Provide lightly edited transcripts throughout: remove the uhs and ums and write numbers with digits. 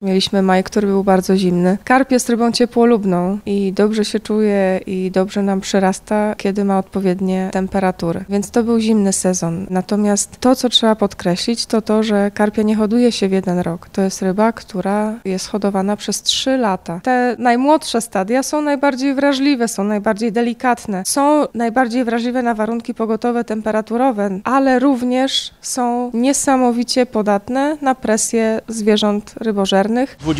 Mieliśmy maj, który był bardzo zimny. Karp jest rybą ciepłolubną i dobrze się czuje i dobrze nam przyrasta, kiedy ma odpowiednie temperatury. Więc to był zimny sezon. Natomiast to, co trzeba podkreślić, to to, że karpia nie hoduje się w jeden rok. To jest ryba, która jest hodowana przez 3 lata. Te najmłodsze stadia są najbardziej wrażliwe, są najbardziej delikatne, są najbardziej wrażliwe na warunki pogotowe, temperaturowe, ale również są niesamowicie podatne na presję zwierząt rybożernych.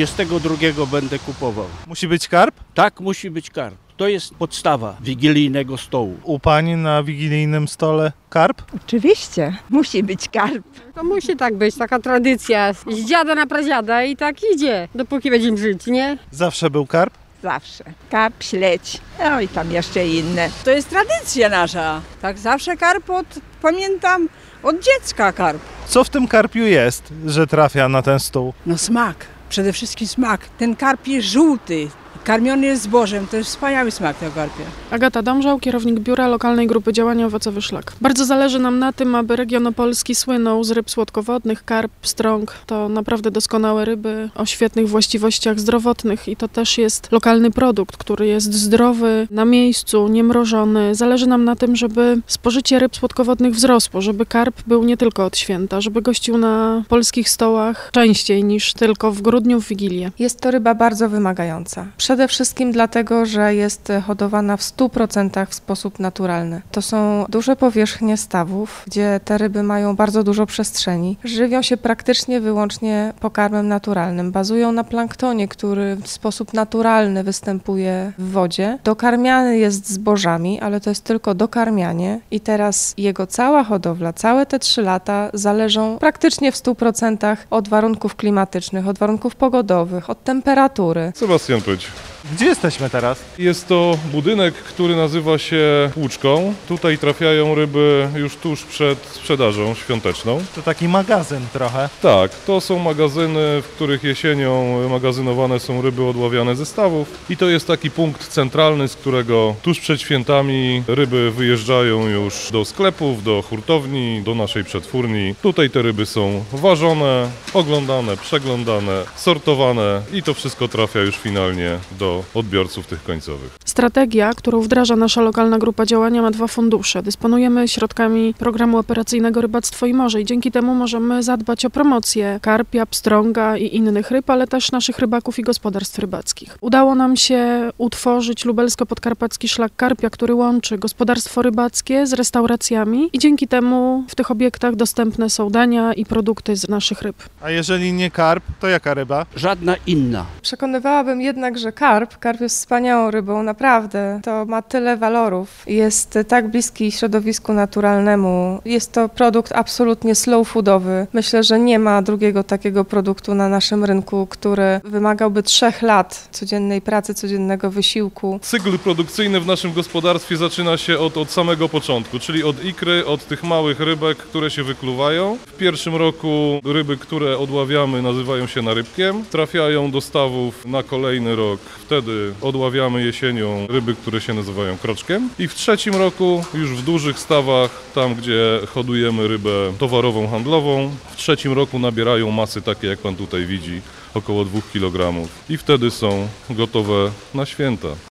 22 będę kupował. Musi być karp? Tak, musi być karp. To jest podstawa wigilijnego stołu. U pani na wigilijnym stole karp? Oczywiście, musi być karp. To musi tak być, taka tradycja z dziada na pradziada i tak idzie, dopóki będziemy żyć, nie? Zawsze był karp? Zawsze. Karp, śledź, no i tam jeszcze inne. To jest tradycja nasza. Tak zawsze karp pamiętam od dziecka karp. Co w tym karpiu jest, że trafia na ten stół? No smak, przede wszystkim smak. Ten karp jest żółty, karmiony jest zbożem, to jest wspaniały smak tego karpia. Agata Domżał, kierownik biura lokalnej grupy działania Owocowy Szlak. Bardzo zależy nam na tym, aby region opolski słynął z ryb słodkowodnych, karp, pstrąg. To naprawdę doskonałe ryby o świetnych właściwościach zdrowotnych i to też jest lokalny produkt, który jest zdrowy, na miejscu, niemrożony. Zależy nam na tym, żeby spożycie ryb słodkowodnych wzrosło, żeby karp był nie tylko od święta, żeby gościł na polskich stołach częściej niż tylko w grudniu w Wigilię. Jest to ryba bardzo wymagająca. Przede wszystkim dlatego, że jest hodowana w 100% w sposób naturalny. To są duże powierzchnie stawów, gdzie te ryby mają bardzo dużo przestrzeni. Żywią się praktycznie wyłącznie pokarmem naturalnym. Bazują na planktonie, który w sposób naturalny występuje w wodzie. Dokarmiany jest zbożami, ale to jest tylko dokarmianie i teraz jego cała hodowla, całe te 3 lata zależą praktycznie w 100% od warunków klimatycznych, od warunków pogodowych, od temperatury. Sebastian Pyć. Gdzie jesteśmy teraz? Jest to budynek, który nazywa się Płuczką. Tutaj trafiają ryby już tuż przed sprzedażą świąteczną. To taki magazyn trochę. Tak, to są magazyny, w których jesienią magazynowane są ryby odławiane ze stawów. I to jest taki punkt centralny, z którego tuż przed świętami ryby wyjeżdżają już do sklepów, do hurtowni, do naszej przetwórni. Tutaj te ryby są ważone, oglądane, przeglądane, sortowane i to wszystko trafia już finalnie do odbiorców tych końcowych. Strategia, którą wdraża nasza lokalna grupa działania, ma 2 fundusze. Dysponujemy środkami programu operacyjnego Rybactwo i Morze i dzięki temu możemy zadbać o promocję karpia, pstrąga i innych ryb, ale też naszych rybaków i gospodarstw rybackich. Udało nam się utworzyć lubelsko-podkarpacki szlak karpia, który łączy gospodarstwo rybackie z restauracjami i dzięki temu w tych obiektach dostępne są dania i produkty z naszych ryb. A jeżeli nie karp, to jaka ryba? Żadna inna. Przekonywałabym jednak, że karp jest wspaniałą rybą, naprawdę. To ma tyle walorów. Jest tak bliski środowisku naturalnemu. Jest to produkt absolutnie slow foodowy. Myślę, że nie ma drugiego takiego produktu na naszym rynku, który wymagałby 3 lat codziennej pracy, codziennego wysiłku. Cykl produkcyjny w naszym gospodarstwie zaczyna się od samego początku, czyli od ikry, od tych małych rybek, które się wykluwają. W pierwszym roku ryby, które odławiamy, nazywają się narybkiem. Trafiają do stawów na kolejny rok. Wtedy odławiamy jesienią ryby, które się nazywają kroczkiem. I w trzecim roku już w dużych stawach, tam gdzie hodujemy rybę towarową, handlową, w trzecim roku nabierają masy takie, jak pan tutaj widzi, około 2 kg. I wtedy są gotowe na święta.